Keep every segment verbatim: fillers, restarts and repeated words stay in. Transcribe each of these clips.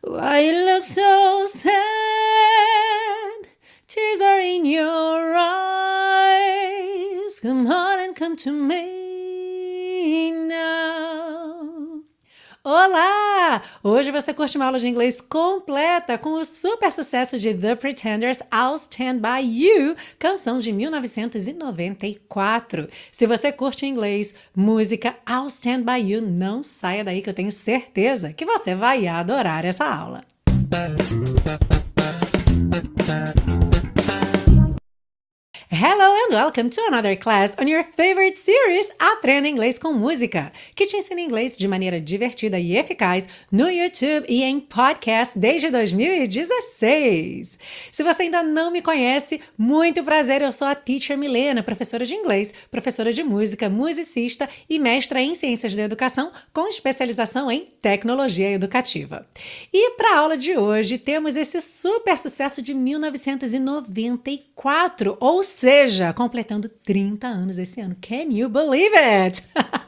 Why you look so sad? Tears are in your eyes. Come on and come to me now. Olá! Hoje você curte uma aula de inglês completa com o super sucesso de The Pretenders, I'll Stand By You, canção de mil novecentos e noventa e quatro. Se você curte inglês, música, I'll Stand By You, não saia daí que eu tenho certeza que você vai adorar essa aula. Hello and welcome to another class on your favorite series Aprenda Inglês com Música, que te ensina inglês de maneira divertida e eficaz no YouTube e em podcast desde dois mil e dezesseis. Se você ainda não me conhece, muito prazer, eu sou a Teacher Milena, professora de inglês, professora de música, musicista e mestra em ciências da educação com especialização em tecnologia educativa. E para a aula de hoje temos esse super sucesso de mil novecentos e noventa e quatro, ou seja, completando trinta anos esse ano. Can you believe it?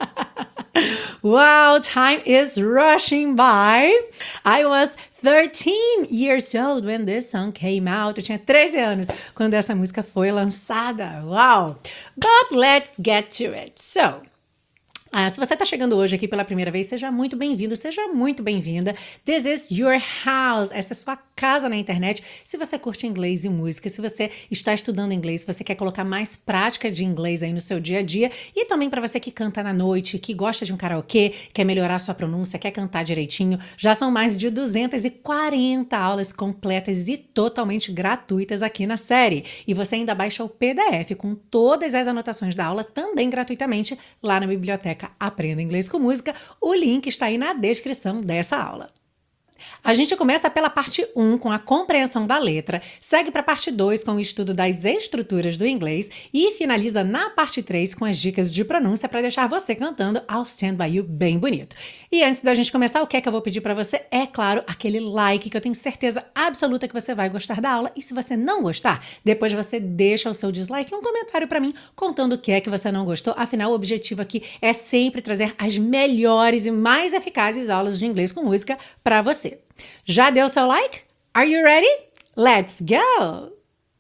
Wow, time is rushing by. I was thirteen years old when this song came out. Eu tinha treze anos quando essa música foi lançada. Wow! But let's get to it. So, Ah, se você está chegando hoje aqui pela primeira vez, seja muito bem-vindo, seja muito bem-vinda. This is your house. Essa é sua casa na internet. Se você curte inglês e música, se você está estudando inglês, se você quer colocar mais prática de inglês aí no seu dia a dia, e também para você que canta na noite, que gosta de um karaokê, quer melhorar sua pronúncia, quer cantar direitinho, já são mais de duzentas e quarenta aulas completas e totalmente gratuitas aqui na série. E você ainda baixa o P D F com todas as anotações da aula também gratuitamente lá na biblioteca Aprenda Inglês com Música. O link está aí na descrição dessa aula. A gente começa pela parte um com a compreensão da letra, segue para a parte dois com o estudo das estruturas do inglês e finaliza na parte três com as dicas de pronúncia para deixar você cantando I'll Stand By You bem bonito. E antes da gente começar, o que é que eu vou pedir para você? É claro, aquele like que eu tenho certeza absoluta que você vai gostar da aula, e se você não gostar, depois você deixa o seu dislike e um comentário para mim contando o que é que você não gostou. Afinal, o objetivo aqui é sempre trazer as melhores e mais eficazes aulas de inglês com música para você. Já deu seu like? Are you ready? Let's go!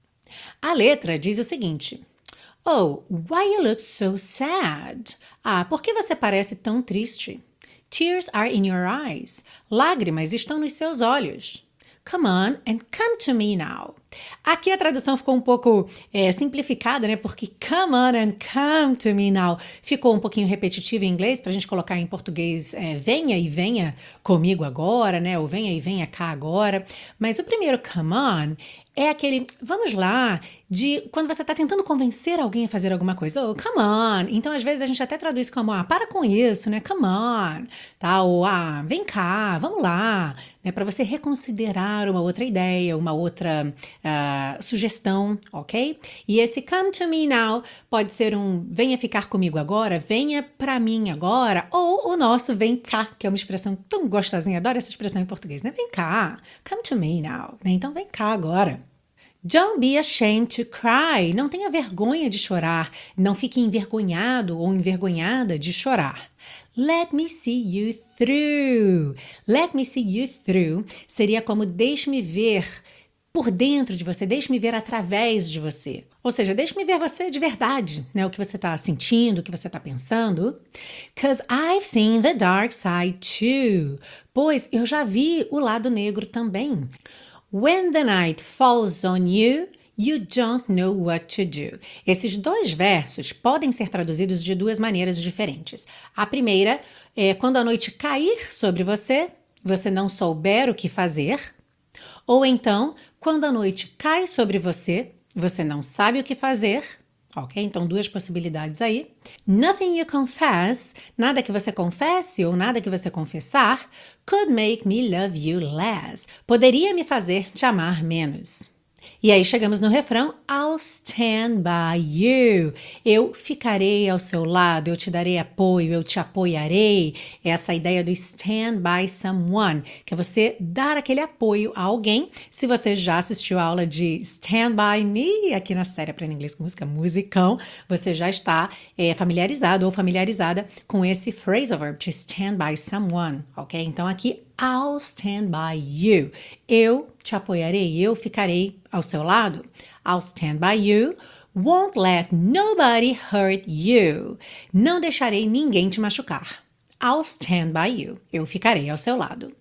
A letra diz o seguinte: Oh, why you look so sad? Ah, por que você parece tão triste? Tears are in your eyes. Lágrimas estão nos seus olhos. Come on and come to me now. Aqui a tradução ficou um pouco é, simplificada, né? Porque come on and come to me now ficou um pouquinho repetitivo em inglês, para a gente colocar em português é, venha e venha comigo agora, né? Ou venha e venha cá agora. Mas o primeiro come on é aquele, vamos lá, de quando você está tentando convencer alguém a fazer alguma coisa. Oh, come on. Então, às vezes, a gente até traduz como, ah, para com isso, né? Come on. Tá? Ou, ah, vem cá, vamos lá. Né? Para você reconsiderar uma outra ideia, uma outra uh, sugestão, ok? E esse come to me now pode ser um venha ficar comigo agora, venha para mim agora, ou o nosso vem cá, que é uma expressão tão gostosinha, adoro essa expressão em português, né? Vem cá, come to me now. Né? Então, vem cá agora. Don't be ashamed to cry. Não tenha vergonha de chorar. Não fique envergonhado ou envergonhada de chorar. Let me see you through. Let me see you through seria como deixe-me ver por dentro de você, deixe-me ver através de você. Ou seja, deixe-me ver você de verdade, né? O que você está sentindo, o que você está pensando. Cause I've seen the dark side too. Pois eu já vi o lado negro também. When the night falls on you, you don't know what to do. Esses dois versos podem ser traduzidos de duas maneiras diferentes. A primeira é quando a noite cair sobre você, você não souber o que fazer. Ou então, quando a noite cai sobre você, você não sabe o que fazer. Ok? Então, duas possibilidades aí. Nothing you confess, nada que você confesse ou nada que você confessar, could make me love you less. Poderia me fazer te amar menos. E aí chegamos no refrão, I'll stand by you. Eu ficarei ao seu lado, eu te darei apoio, eu te apoiarei. Essa ideia do stand by someone, que é você dar aquele apoio a alguém. Se você já assistiu a aula de Stand By Me, aqui na série Aprenda Inglês com Música, Musicão, você já está é, familiarizado ou familiarizada com esse phrasal verb, to stand by someone, ok? Então aqui, I'll stand by you. Eu te apoiarei, eu ficarei ao seu lado. I'll stand by you. Won't let nobody hurt you. Não deixarei ninguém te machucar. I'll stand by you. Eu ficarei ao seu lado.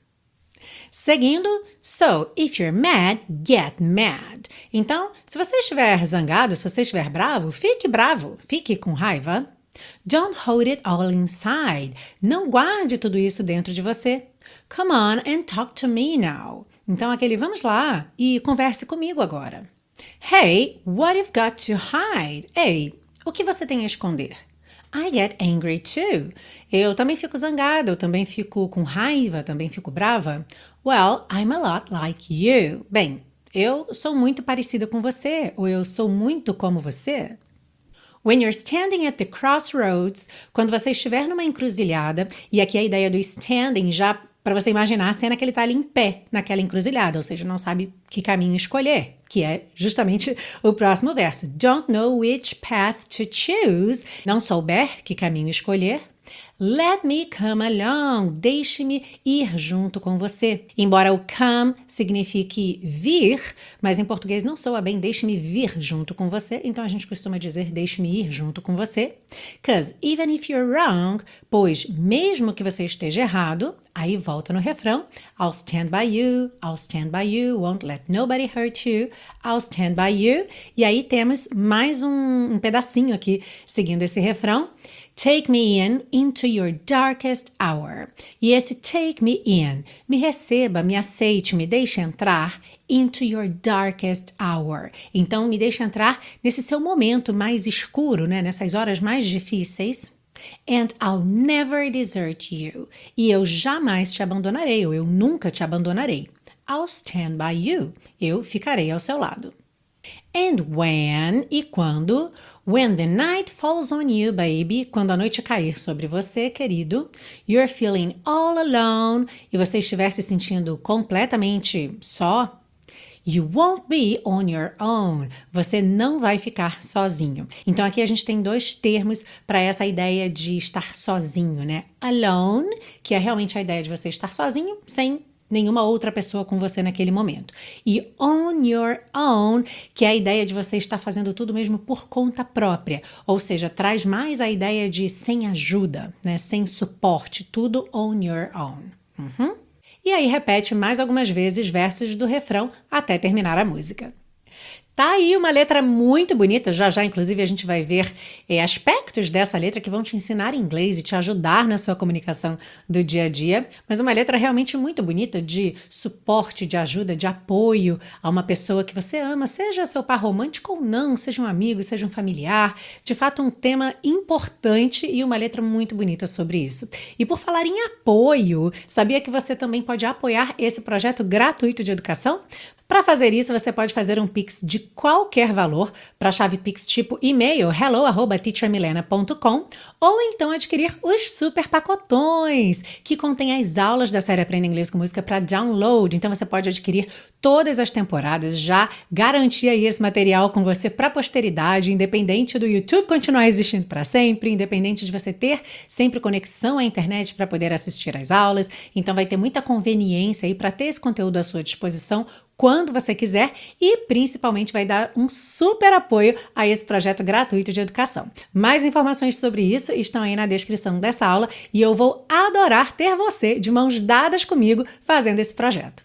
Seguindo, so, if you're mad, get mad. Então, se você estiver zangado, se você estiver bravo, fique bravo, fique com raiva. Don't hold it all inside. Não guarde tudo isso dentro de você. Come on and talk to me now. Então, aquele vamos lá e converse comigo agora. Hey, what you've got to hide? Ei, o que você tem a esconder? I get angry too. Eu também fico zangada, eu também fico com raiva, também fico brava. Well, I'm a lot like you. Bem, eu sou muito parecida com você, ou eu sou muito como você. When you're standing at the crossroads, quando você estiver numa encruzilhada, e aqui a ideia do standing já para você imaginar a cena que ele está ali em pé naquela encruzilhada, ou seja, não sabe que caminho escolher, que é justamente o próximo verso. Don't know which path to choose. Não souber que caminho escolher. Let me come along. Deixe-me ir junto com você. Embora o come signifique vir, mas em português não soa bem deixe-me vir junto com você, então a gente costuma dizer deixe-me ir junto com você. Cause even if you're wrong, pois mesmo que você esteja errado, aí volta no refrão. I'll stand by you, I'll stand by you, won't let nobody hurt you, I'll stand by you. E aí temos mais um, um pedacinho aqui seguindo esse refrão. Take me in into your darkest hour. E esse take me in, me receba, me aceite, me deixe entrar into your darkest hour. Então, me deixe entrar nesse seu momento mais escuro, né? Nessas horas mais difíceis. And I'll never desert you. E eu jamais te abandonarei, ou eu nunca te abandonarei. I'll stand by you. Eu ficarei ao seu lado. And when, e quando, when the night falls on you, baby, quando a noite cair sobre você, querido, you're feeling all alone, e você estiver se sentindo completamente só, you won't be on your own. Você não vai ficar sozinho. Então aqui a gente tem dois termos para essa ideia de estar sozinho, né? Alone, que é realmente a ideia de você estar sozinho, sem nenhuma outra pessoa com você naquele momento. E on your own, que é a ideia de você estar fazendo tudo mesmo por conta própria. Ou seja, traz mais a ideia de sem ajuda, né? Sem suporte, tudo on your own. Uhum. E aí repete mais algumas vezes versos do refrão até terminar a música. Tá aí uma letra muito bonita, já já inclusive a gente vai ver é, aspectos dessa letra que vão te ensinar inglês e te ajudar na sua comunicação do dia a dia, mas uma letra realmente muito bonita de suporte, de ajuda, de apoio a uma pessoa que você ama, seja seu par romântico ou não, seja um amigo, seja um familiar, de fato um tema importante e uma letra muito bonita sobre isso. E por falar em apoio, sabia que você também pode apoiar esse projeto gratuito de educação? Para fazer isso, você pode fazer um Pix de qualquer valor para a chave Pix tipo e-mail hello arroba teacher milena ponto com ou então adquirir os super pacotões, que contém as aulas da série Aprenda Inglês com Música para download. Então você pode adquirir todas as temporadas, já garantir aí esse material com você para a posteridade, independente do YouTube continuar existindo para sempre, independente de você ter sempre conexão à internet para poder assistir às aulas. Então vai ter muita conveniência aí para ter esse conteúdo à sua disposição quando você quiser e principalmente vai dar um super apoio a esse projeto gratuito de educação. Mais informações sobre isso estão aí na descrição dessa aula e eu vou adorar ter você de mãos dadas comigo fazendo esse projeto.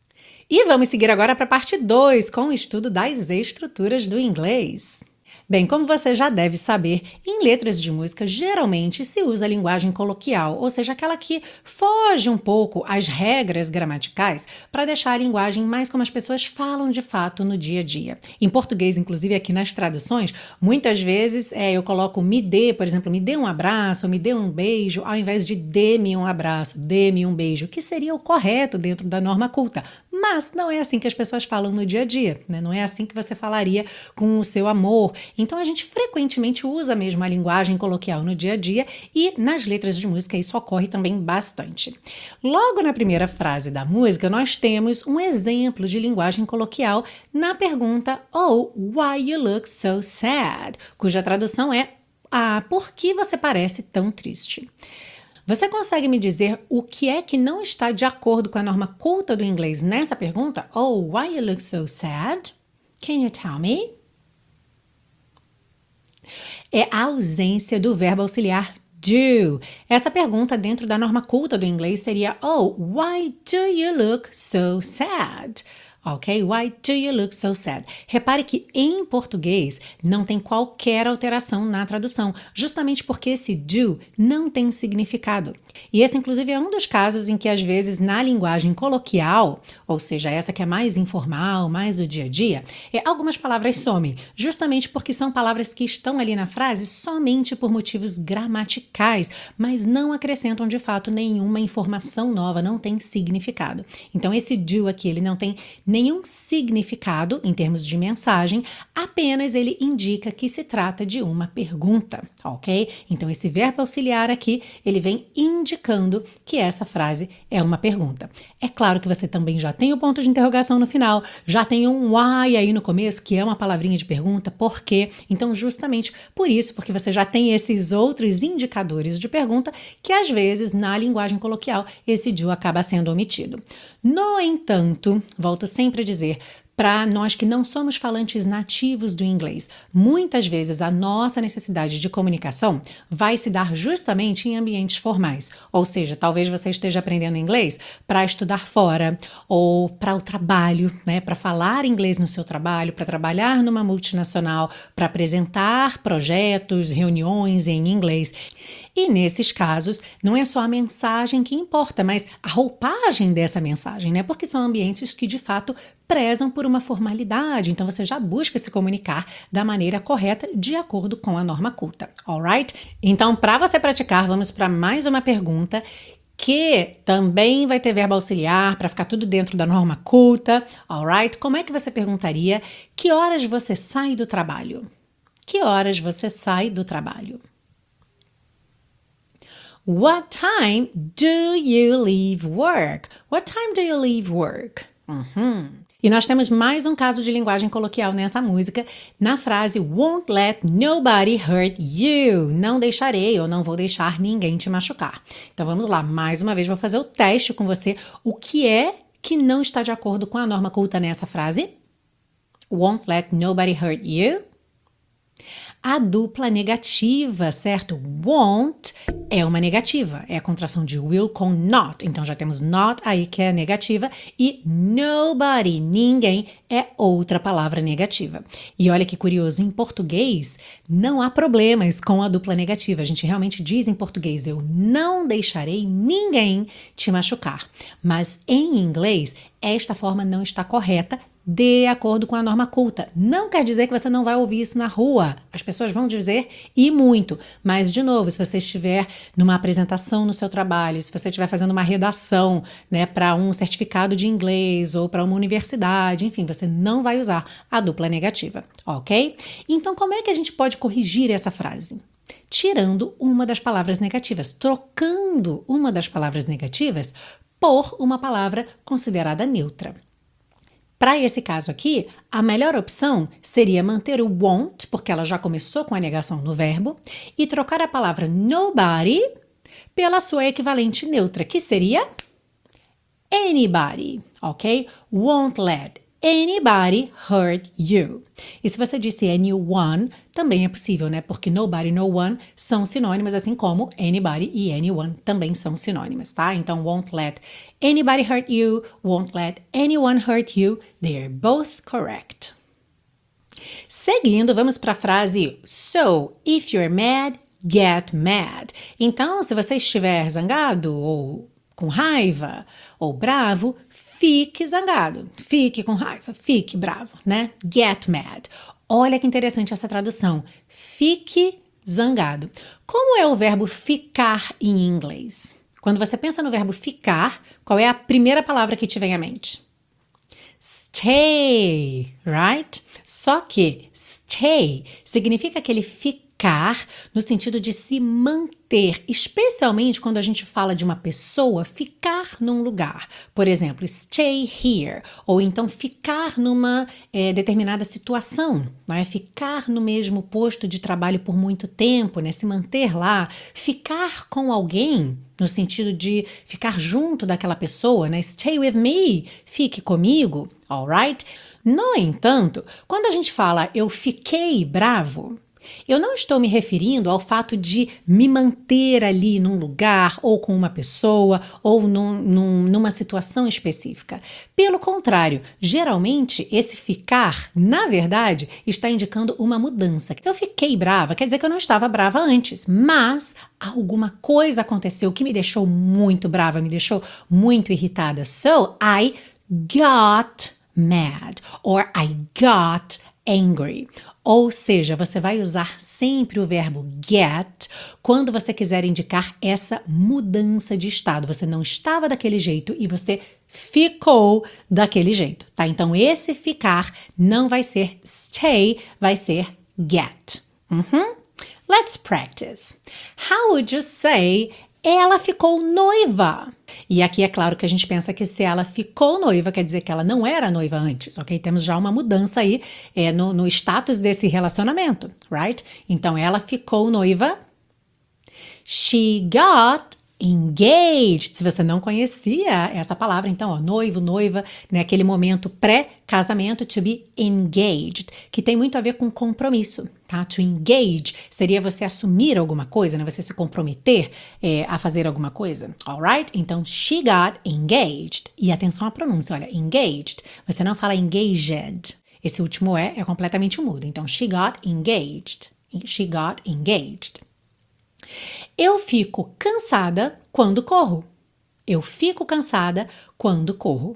E vamos seguir agora para a parte dois com o estudo das estruturas do inglês. Bem, como você já deve saber, em letras de música geralmente se usa a linguagem coloquial, ou seja, aquela que foge um pouco às regras gramaticais para deixar a linguagem mais como as pessoas falam de fato no dia a dia. Em português, inclusive aqui nas traduções, muitas vezes é, eu coloco me dê, por exemplo, me dê um abraço, me dê um beijo, ao invés de dê-me um abraço, dê-me um beijo, que seria o correto dentro da norma culta. Mas não é assim que as pessoas falam no dia a dia, né? Não é assim que você falaria com o seu amor. Então a gente frequentemente usa mesmo a linguagem coloquial no dia a dia e nas letras de música isso ocorre também bastante. Logo na primeira frase da música nós temos um exemplo de linguagem coloquial na pergunta Oh, why you look so sad? Cuja tradução é Ah, por que você parece tão triste? Você consegue me dizer o que é que não está de acordo com a norma culta do inglês nessa pergunta? Oh, why you look so sad? Can you tell me? É a ausência do verbo auxiliar do. Essa pergunta dentro da norma culta do inglês seria Oh, why do you look so sad? Ok? Why do you look so sad? Repare que em português não tem qualquer alteração na tradução, justamente porque esse do não tem significado. E esse, inclusive, é um dos casos em que, às vezes, na linguagem coloquial, ou seja, essa que é mais informal, mais do dia a dia, é, algumas palavras somem, justamente porque são palavras que estão ali na frase somente por motivos gramaticais, mas não acrescentam, de fato, nenhuma informação nova, não tem significado. Então, esse do aqui, ele não tem nenhum significado em termos de mensagem, apenas ele indica que se trata de uma pergunta, ok? Então, esse verbo auxiliar aqui, ele vem indicando que essa frase é uma pergunta. É claro que você também já tem o ponto de interrogação no final, já tem um why aí no começo, que é uma palavrinha de pergunta, por quê? Então, justamente por isso, porque você já tem esses outros indicadores de pergunta, que às vezes, na linguagem coloquial, esse do acaba sendo omitido. No entanto, volto sempre a dizer, para nós que não somos falantes nativos do inglês, muitas vezes a nossa necessidade de comunicação vai se dar justamente em ambientes formais. Ou seja, talvez você esteja aprendendo inglês para estudar fora ou para o trabalho, né? Para falar inglês no seu trabalho, para trabalhar numa multinacional, para apresentar projetos, reuniões em inglês. E nesses casos, não é só a mensagem que importa, mas a roupagem dessa mensagem, né? Porque são ambientes que, de fato, prezam por uma formalidade. Então, você já busca se comunicar da maneira correta, de acordo com a norma culta, alright? Então, para você praticar, vamos para mais uma pergunta que também vai ter verbo auxiliar para ficar tudo dentro da norma culta, alright? Como é que você perguntaria que horas você sai do trabalho? Que horas você sai do trabalho? What time do you leave work? What time do you leave work? Uhum. E nós temos mais um caso de linguagem coloquial nessa música, na frase Won't let nobody hurt you. Não deixarei ou não vou deixar ninguém te machucar. Então vamos lá, mais uma vez vou fazer o teste com você. O que é que não está de acordo com a norma culta nessa frase? Won't let nobody hurt you. A dupla negativa, certo? Won't é uma negativa, é a contração de will com not. Então já temos not aí que é negativa e nobody, ninguém, é outra palavra negativa. E olha que curioso, em português não há problemas com a dupla negativa. A gente realmente diz em português, eu não deixarei ninguém te machucar. Mas em inglês, esta forma não está correta, de acordo com a norma culta. Não quer dizer que você não vai ouvir isso na rua. As pessoas vão dizer e muito. Mas, de novo, se você estiver numa apresentação no seu trabalho, se você estiver fazendo uma redação, né, para um certificado de inglês ou para uma universidade, enfim, você não vai usar a dupla negativa, ok? Então, como é que a gente pode corrigir essa frase? Tirando uma das palavras negativas, trocando uma das palavras negativas por uma palavra considerada neutra. Para esse caso aqui, a melhor opção seria manter o won't, porque ela já começou com a negação no verbo, e trocar a palavra nobody pela sua equivalente neutra, que seria anybody, ok? Won't let anybody hurt you. E se você disse anyone, também é possível, né? Porque nobody e no one são sinônimas, assim como anybody e anyone também são sinônimas, tá? Então, won't let anybody hurt you, won't let anyone hurt you, they are both correct. Seguindo, vamos para a frase So, if you're mad, get mad. Então, se você estiver zangado ou com raiva ou bravo, fique zangado, fique com raiva, fique bravo, né? Get mad. Olha que interessante essa tradução. Fique zangado. Como é o verbo ficar em inglês? Quando você pensa no verbo ficar, qual é a primeira palavra que te vem à mente? Stay, right? Só que stay significa que ele fica ficar no sentido de se manter, especialmente quando a gente fala de uma pessoa ficar num lugar. Por exemplo, stay here, ou então ficar numa é, determinada situação, né? Ficar no mesmo posto de trabalho por muito tempo, né? Se manter lá, ficar com alguém, no sentido de ficar junto daquela pessoa, né? Stay with me, fique comigo, alright? No entanto, quando a gente fala eu fiquei bravo, eu não estou me referindo ao fato de me manter ali num lugar, ou com uma pessoa, ou num, num, numa situação específica. Pelo contrário, geralmente esse ficar, na verdade, está indicando uma mudança. Se eu fiquei brava, quer dizer que eu não estava brava antes, mas alguma coisa aconteceu que me deixou muito brava, me deixou muito irritada. So, I got mad, or I got angry. Ou seja, você vai usar sempre o verbo get quando você quiser indicar essa mudança de estado. Você não estava daquele jeito e você ficou daquele jeito, tá? Então, esse ficar não vai ser stay, vai ser get. Uhum. Let's practice. How would you say ela ficou noiva? E aqui é claro que a gente pensa que se ela ficou noiva, quer dizer que ela não era noiva antes, ok? Temos já uma mudança aí é, no, no status desse relacionamento, right? Então, ela ficou noiva. She got engaged. Se você não conhecia essa palavra, então, ó, noivo, noiva, né, aquele momento pré-casamento, to be engaged, que tem muito a ver com compromisso, tá? To engage seria você assumir alguma coisa, né? Você se comprometer é, a fazer alguma coisa, alright? Então, she got engaged. E atenção à pronúncia, olha, engaged. Você não fala engaged. Esse último é, é completamente mudo. Então, she got engaged. She got engaged. Eu fico cansada quando corro. Eu fico cansada quando corro.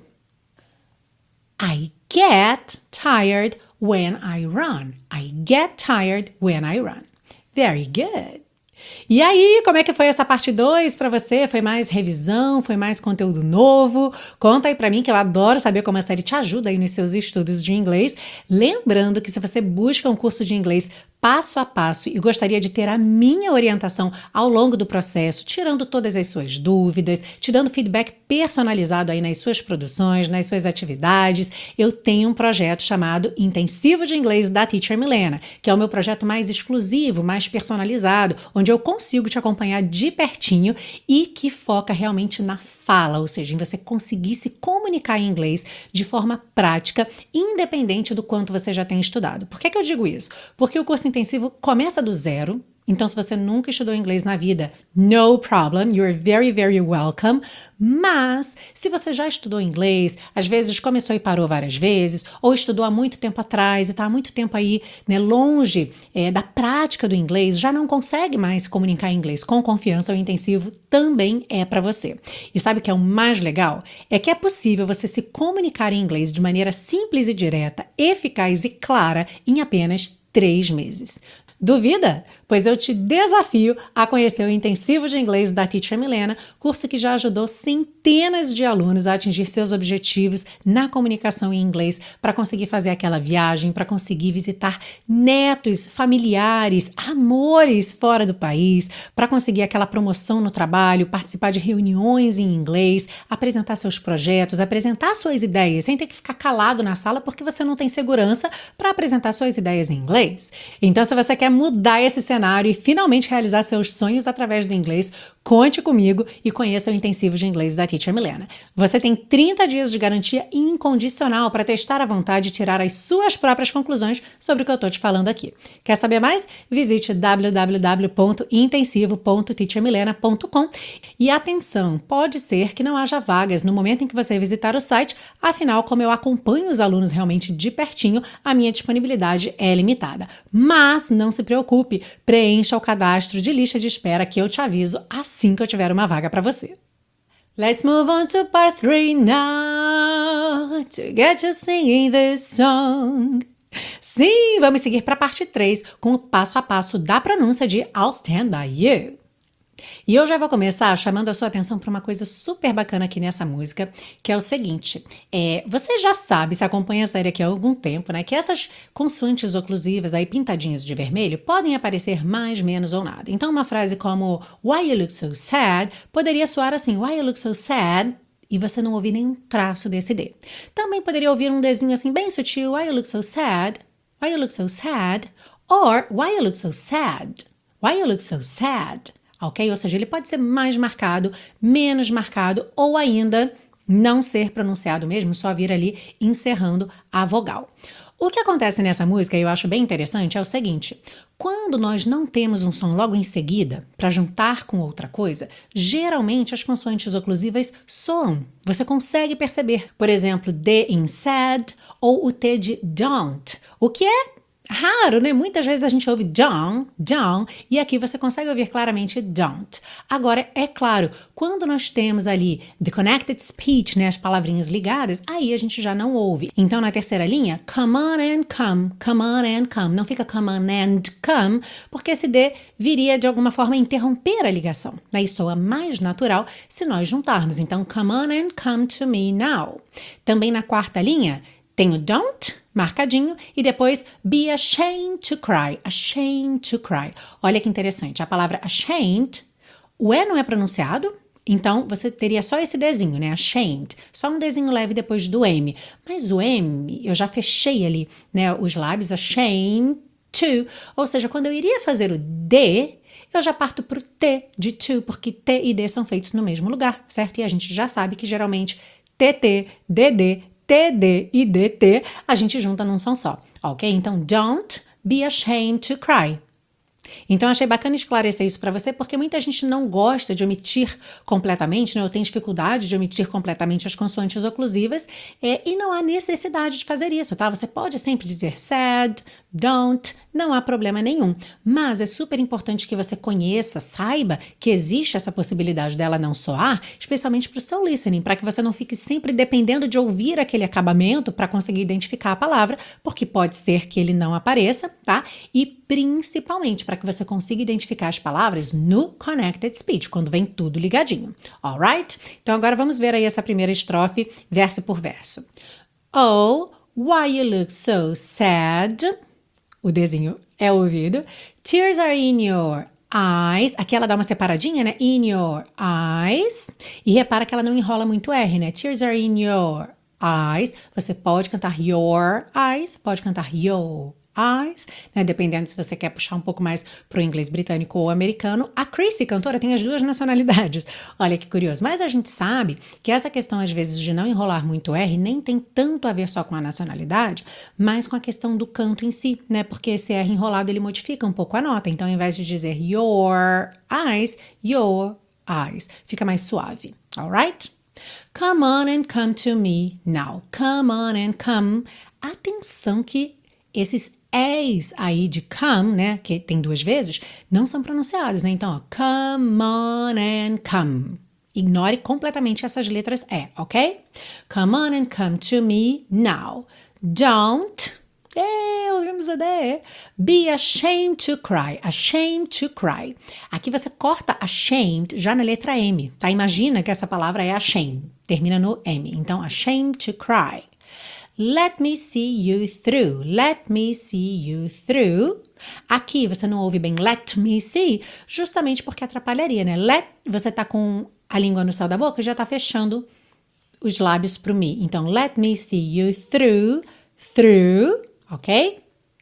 I get tired when I run. I get tired when I run. Very good. E aí, como é que foi essa parte dois para você? Foi mais revisão? Foi mais conteúdo novo? Conta aí pra mim que eu adoro saber como a série te ajuda aí nos seus estudos de inglês. Lembrando que se você busca um curso de inglês passo a passo e gostaria de ter a minha orientação ao longo do processo, tirando todas as suas dúvidas, te dando feedback personalizado aí nas suas produções, nas suas atividades, eu tenho um projeto chamado Intensivo de Inglês da Teacher Milena, que é o meu projeto mais exclusivo, mais personalizado, onde eu consigo te acompanhar de pertinho e que foca realmente na fala, ou seja, em você conseguir se comunicar em inglês de forma prática, independente do quanto você já tenha estudado. Por que que eu digo isso? Porque o curso intensivo começa do zero. Então, se você nunca estudou inglês na vida, no problem, you're very, very welcome. Mas, se você já estudou inglês, às vezes começou e parou várias vezes, ou estudou há muito tempo atrás e está há muito tempo aí, né, longe é, da prática do inglês, já não consegue mais se comunicar em inglês com confiança, o intensivo também é para você. E sabe o que é o mais legal? É que é possível você se comunicar em inglês de maneira simples e direta, eficaz e clara em apenas três meses. Duvida? Pois eu te desafio a conhecer o Intensivo de Inglês da Teacher Milena, curso que já ajudou centenas de alunos a atingir seus objetivos na comunicação em inglês, para conseguir fazer aquela viagem, para conseguir visitar netos, familiares, amores fora do país, para conseguir aquela promoção no trabalho, participar de reuniões em inglês, apresentar seus projetos, apresentar suas ideias, sem ter que ficar calado na sala porque você não tem segurança para apresentar suas ideias em inglês. Então, se você quer mudar esse cenário e finalmente realizar seus sonhos através do inglês, conte comigo e conheça o Intensivo de Inglês da Teacher Milena. Você tem trinta dias de garantia incondicional para testar à vontade e tirar as suas próprias conclusões sobre o que eu estou te falando aqui. Quer saber mais? Visite w w w ponto intensivo ponto teacher milena ponto com e atenção, pode ser que não haja vagas no momento em que você visitar o site, afinal, como eu acompanho os alunos realmente de pertinho, a minha disponibilidade é limitada. Mas não se preocupe, preencha o cadastro de lista de espera que eu te aviso assim que eu tiver uma vaga para você. Let's move on to part three now, to get you singing this song. Sim, vamos seguir para a parte três com o passo a passo da pronúncia de I'll Stand By You. E eu já vou começar chamando a sua atenção para uma coisa super bacana aqui nessa música, que é o seguinte, é, você já sabe, se acompanha a série aqui há algum tempo, né, que essas consoantes oclusivas aí pintadinhas de vermelho podem aparecer mais, menos ou nada. Então uma frase como Why you look so sad poderia soar assim, Why you look so sad? E você não ouvir nenhum traço desse D. Também poderia ouvir um Dzinho assim bem sutil, Why you look so sad? Why you look so sad? Or Why you look so sad? Why you look so sad? Ok? Ou seja, ele pode ser mais marcado, menos marcado ou ainda não ser pronunciado mesmo, só vir ali encerrando a vogal. O que acontece nessa música, e eu acho bem interessante, é o seguinte, quando nós não temos um som logo em seguida, para juntar com outra coisa, geralmente as consoantes oclusivas soam. Você consegue perceber, por exemplo, D em sad ou o T de don't, o que é raro, né? Muitas vezes a gente ouve don't, don't, e aqui você consegue ouvir claramente don't. Agora, é claro, quando nós temos ali the connected speech, né, as palavrinhas ligadas, aí a gente já não ouve. Então, na terceira linha, come on and come, come on and come. Não fica come on and come, porque esse D viria de alguma forma interromper a ligação. Daí soa mais natural se nós juntarmos. Então, come on and come to me now. Também na quarta linha, tem o don't marcadinho e depois be ashamed to cry, ashamed to cry. Olha que interessante, a palavra ashamed, o E não é pronunciado, então você teria só esse Dzinho, né, ashamed, só um Dzinho leve depois do M. Mas o M, eu já fechei ali, né, os lábios, ashamed to, ou seja, quando eu iria fazer o D, eu já parto para o T de to, porque T e D são feitos no mesmo lugar, certo? E a gente já sabe que geralmente T T, D D, T D e D T a gente junta num som só, ok? Então, don't be ashamed to cry. Então, achei bacana esclarecer isso para você, porque muita gente não gosta de omitir completamente, né? Ou tem dificuldade de omitir completamente as consoantes oclusivas, é, e não há necessidade de fazer isso, tá? Você pode sempre dizer sad, don't, não há problema nenhum. Mas é super importante que você conheça, saiba que existe essa possibilidade dela não soar, especialmente para o seu listening, para que você não fique sempre dependendo de ouvir aquele acabamento para conseguir identificar a palavra, porque pode ser que ele não apareça, tá? E principalmente para que você consiga identificar as palavras no connected speech, quando vem tudo ligadinho. Alright? Então agora vamos ver aí essa primeira estrofe, verso por verso. Oh, why you look so sad? O Dzinho é ouvido. Tears are in your eyes. Aqui ela dá uma separadinha, né? In your eyes. E repara que ela não enrola muito R, né? Tears are in your eyes. Você pode cantar your eyes, pode cantar your eyes, né? Dependendo se você quer puxar um pouco mais pro inglês britânico ou americano. A Chrissy, cantora, tem as duas nacionalidades. Olha que curioso. Mas a gente sabe que essa questão, às vezes, de não enrolar muito R nem tem tanto a ver só com a nacionalidade, mas com a questão do canto em si, né? Porque esse R enrolado, ele modifica um pouco a nota. Então, ao invés de dizer your eyes, your eyes. Fica mais suave. Alright? Come on and come to me now. Come on and come. Atenção que esses E's aí de come, né, que tem duas vezes, não são pronunciados, né? Então, ó, come on and come. Ignore completamente essas letras E, ok? Come on and come to me now. Don't, é, ouvimos a D, be ashamed to cry, ashamed to cry. Aqui você corta ashamed já na letra M, tá? Imagina que essa palavra é ashamed, termina no M. Então, ashamed to cry. Let me see you through. Let me see you through. Aqui você não ouve bem let me see, justamente porque atrapalharia, né? Let, você tá com a língua no céu da boca e já tá fechando os lábios pro me. Então, let me see you through, through, ok?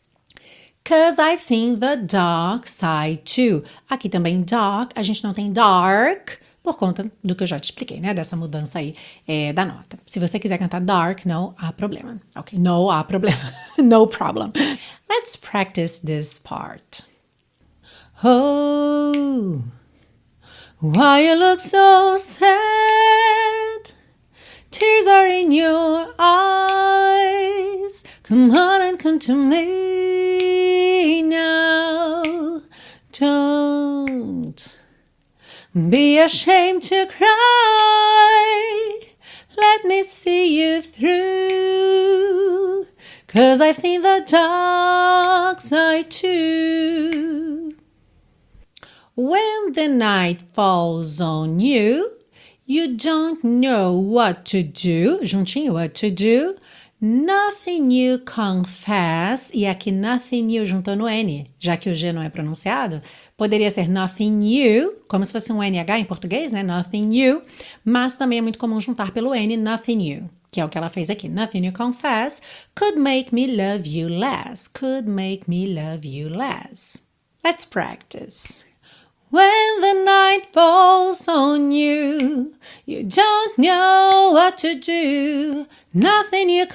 Cause I've seen the dark side too. Aqui também dark, a gente não tem dark, por conta do que eu já te expliquei, né? Dessa mudança aí é, da nota. Se você quiser cantar dark, não há problema. Ok? Não há problema. No problem. Let's practice this part. Oh, why you look so sad? Tears are in your eyes. Come on and come to me now. Don't be ashamed to cry. Let me see you through. 'Cause I've seen the dark side too. When the night falls on you, you don't know what to do. Juntinho, what to do. Nothing you confess. E aqui nothing you juntou no N, já que o G não é pronunciado. Poderia ser nothing you, como se fosse um N H em português, né? Nothing you. Mas também é muito comum juntar pelo N, nothing you, que é o que ela fez aqui. Nothing you confess could make me love you less. Could make me love you less. Let's practice. When the night falls on you, you don't know what to do. Nothing you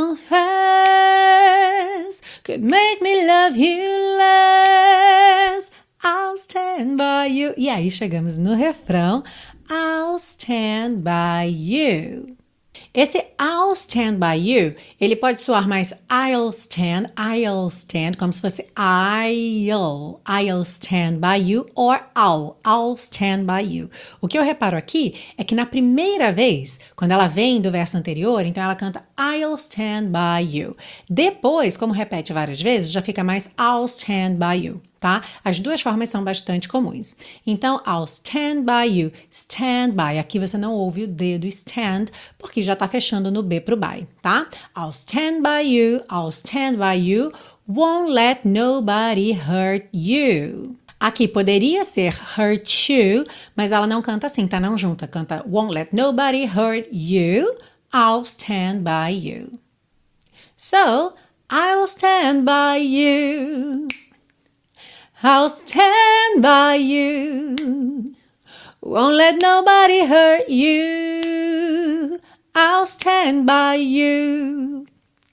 confess could make me love you less. I'll stand by you. E aí chegamos no refrão. I'll stand by you. Esse I'll stand by you, ele pode soar mais I'll stand, I'll stand, como se fosse I'll, I'll stand by you, or I'll, I'll stand by you. O que eu reparo aqui é que na primeira vez, quando ela vem do verso anterior, então ela canta I'll stand by you. Depois, como repete várias vezes, já fica mais I'll stand by you. Tá? As duas formas são bastante comuns. Então, I'll stand by you, stand by. Aqui você não ouve o D do stand, porque já tá fechando no B pro by, tá? I'll stand by you, I'll stand by you, won't let nobody hurt you. Aqui poderia ser hurt you, mas ela não canta assim, tá? Não junta. Canta won't let nobody hurt you, I'll stand by you. So, I'll stand by you. I'll stand by you. Won't let nobody hurt you. I'll stand by you.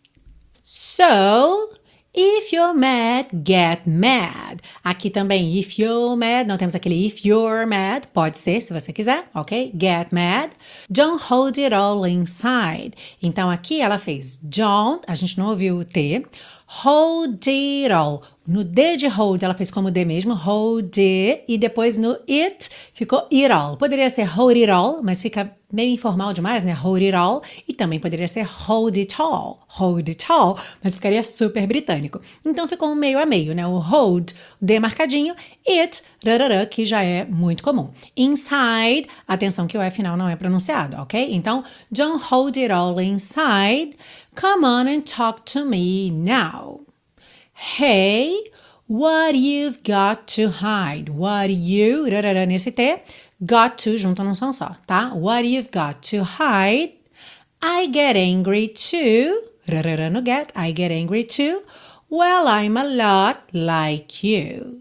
So, if you're mad, get mad. Aqui também, if you're mad, não temos aquele if you're mad, pode ser se você quiser, ok? Get mad. Don't hold it all inside. Então aqui ela fez don't, a gente não ouviu o T. Hold it all. No D de hold, ela fez como D mesmo, hold it, e depois no it ficou it all. Poderia ser hold it all, mas fica meio informal demais, né? Hold it all. E também poderia ser hold it all, hold it all, mas ficaria super britânico. Então ficou um meio a meio, né? O hold, o D marcadinho, it, rarará, que já é muito comum. Inside, atenção que o E final não é pronunciado, ok? Então, don't hold it all inside. Come on and talk to me now. Hey, what you've got to hide. What you, rarará, nesse T, got to, junto num som só, tá? What you've got to hide. I get angry too. Rarará no get, I get angry too. Well, I'm a lot like you.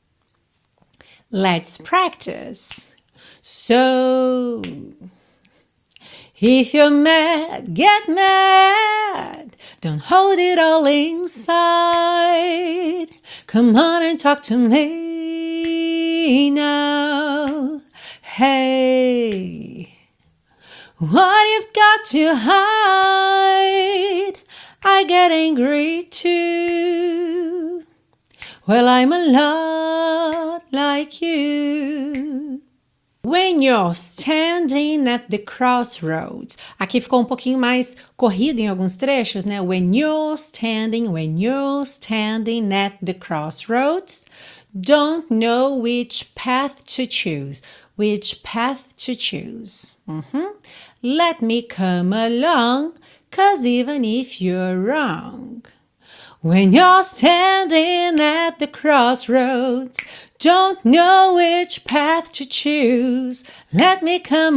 Let's practice. So, if you're mad, get mad. Don't hold it all inside. Come on and talk to me now. Hey, what you've got to hide. I get angry too. Well, I'm a lot like you. When you're standing at the crossroads. Aqui ficou um pouquinho mais corrido em alguns trechos, né? When you're standing, when you're standing at the crossroads, don't know which path to choose. Which path to choose. Mm-hmm. Let me come along, 'cause even if you're wrong. When you're standing at the crossroads, don't know which path to choose. Let me come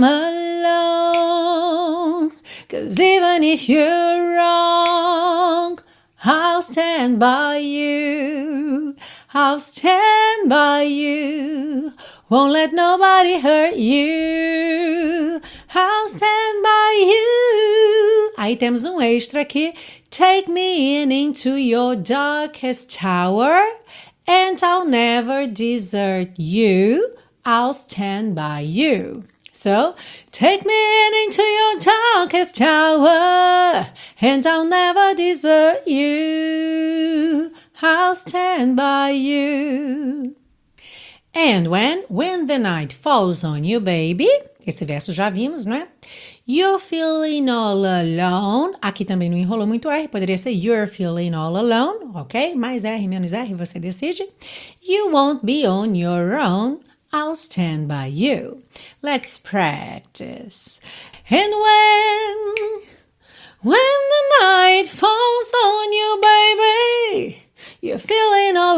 along, 'cause even if you're wrong, I'll stand by you. I'll stand by you. Won't let nobody hurt you. I'll stand by you. Aí temos um extra aqui. Take me in into your darkest tower, and I'll never desert you. I'll stand by you. So, take me in into your darkest tower, and I'll never desert you. I'll stand by you. And when, when the night falls on you, baby, esse verso já vimos, não é? You're feeling all alone. Aqui também não enrolou muito R, poderia ser you're feeling all alone, ok? Mais R, menos R, você decide. You won't be on your own. I'll stand by you. Let's practice. And when, when the night falls on you, baby, you're feeling all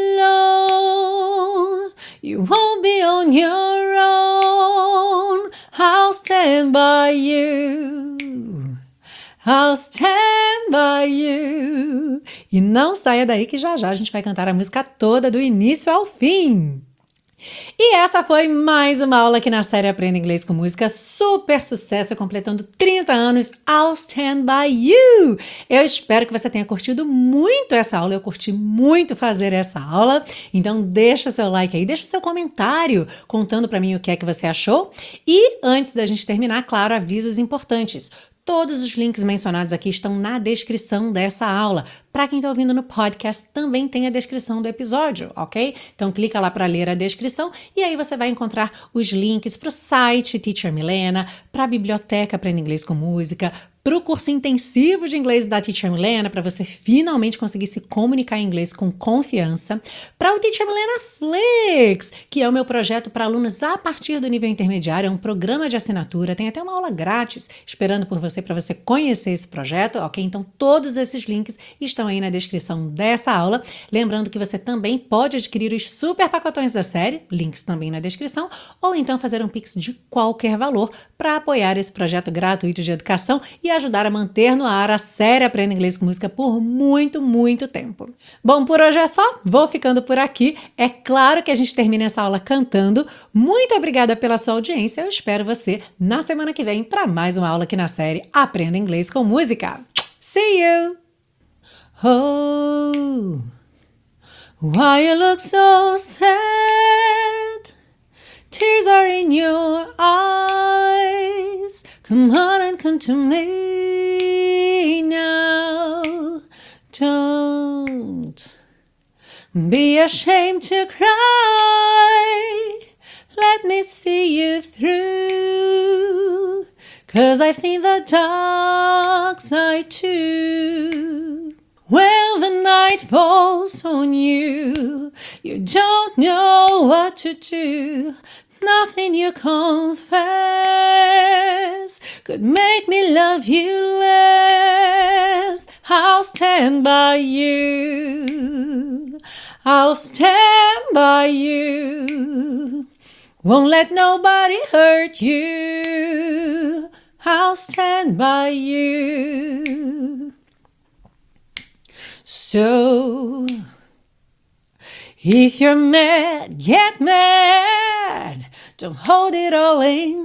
alone. You won't be on your own. I'll stand by you. I'll stand by you. E não saia daí que já já a gente vai cantar a música toda do início ao fim. E essa foi mais uma aula aqui na série Aprenda Inglês com Música, super sucesso, completando trinta anos, I'll Stand By You! Eu espero que você tenha curtido muito essa aula, eu curti muito fazer essa aula, então deixa seu like aí, deixa seu comentário contando pra mim o que é que você achou. E antes da gente terminar, claro, avisos importantes. Todos os links mencionados aqui estão na descrição dessa aula. Para quem está ouvindo no podcast, também tem a descrição do episódio, ok? Então clica lá para ler a descrição e aí você vai encontrar os links para o site Teacher Milena, para a biblioteca Aprenda Inglês com Música, para o curso intensivo de inglês da Teacher Milena, para você finalmente conseguir se comunicar em inglês com confiança, para o Teacher Milena Flix, que é o meu projeto para alunos a partir do nível intermediário, é um programa de assinatura, tem até uma aula grátis esperando por você, para você conhecer esse projeto, ok? Então todos esses links estão aí na descrição dessa aula. Lembrando que você também pode adquirir os super pacotões da série, links também na descrição, ou então fazer um Pix de qualquer valor para apoiar esse projeto gratuito de educação e ajudar a manter no ar a série Aprenda Inglês com Música por muito, muito tempo. Bom, por hoje é só, vou ficando por aqui. É claro que a gente termina essa aula cantando. Muito obrigada pela sua audiência. Eu espero você na semana que vem para mais uma aula aqui na série Aprenda Inglês com Música. See you! Oh, why you look so sad? Tears are in your eyes. Come on and come to me now. Don't be ashamed to cry. Let me see you through. 'Cause I've seen the dark side too. When the night falls on you, you don't know what to do. Nothing you confess could make me love you less. I'll stand by you. I'll stand by you. Won't let nobody hurt you. I'll stand by you. So, if you're mad, get mad. Don't hold it all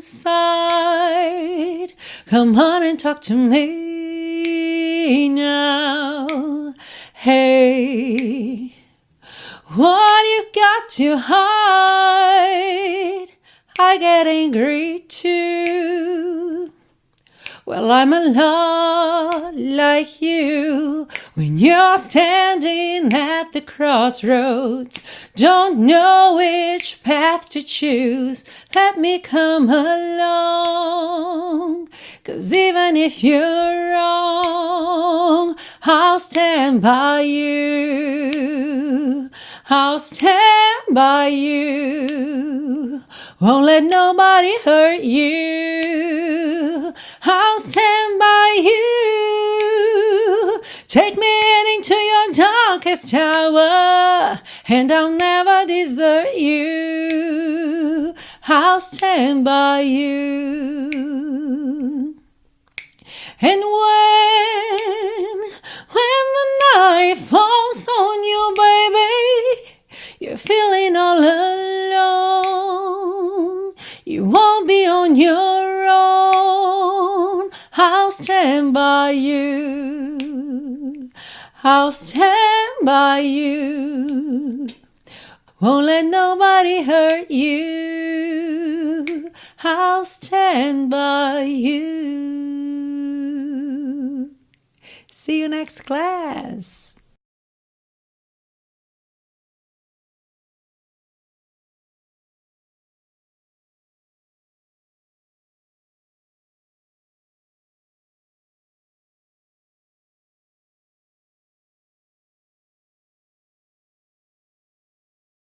inside. Come on and talk to me now. Hey, what you got to hide? I get angry too. Well, I'm a lot like you when you're standing at the crossroads. Don't know which path to choose. Let me come along. 'Cause even if you're wrong, I'll stand by you. I'll stand by you. Won't let nobody hurt you. I'll stand by you. Take me into your darkest hour, and I'll never desert you. I'll stand by you. And when, when the night falls on you, baby, you're feeling all alone. You won't be on your own. I'll stand by you. I'll stand by you. Won't let nobody hurt you. I'll stand by you. See you next class.